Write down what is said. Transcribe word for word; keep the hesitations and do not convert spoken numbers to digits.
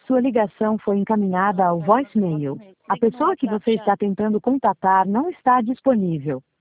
Sua ligação foi encaminhada ao voicemail. A pessoa que você está tentando contatar não está disponível.